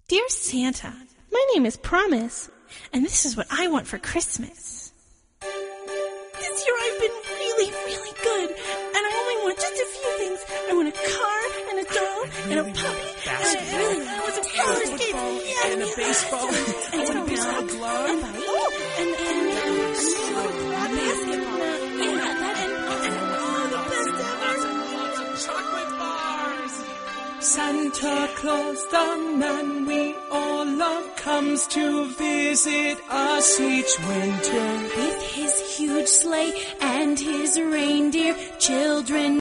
Dear Santa, my name is Promise, and this is what I want for Christmas. This year I've been really, really good, and I only want just a few things. I want a car, and a doll, and a puppy, and I want some roller skates, and a baseball, and a baseball glove, and basketball, and all the best ever. Chocolate bars. Santa Claus, the man we all love, comes to visit us each winter. With his huge sleigh and his reindeer, children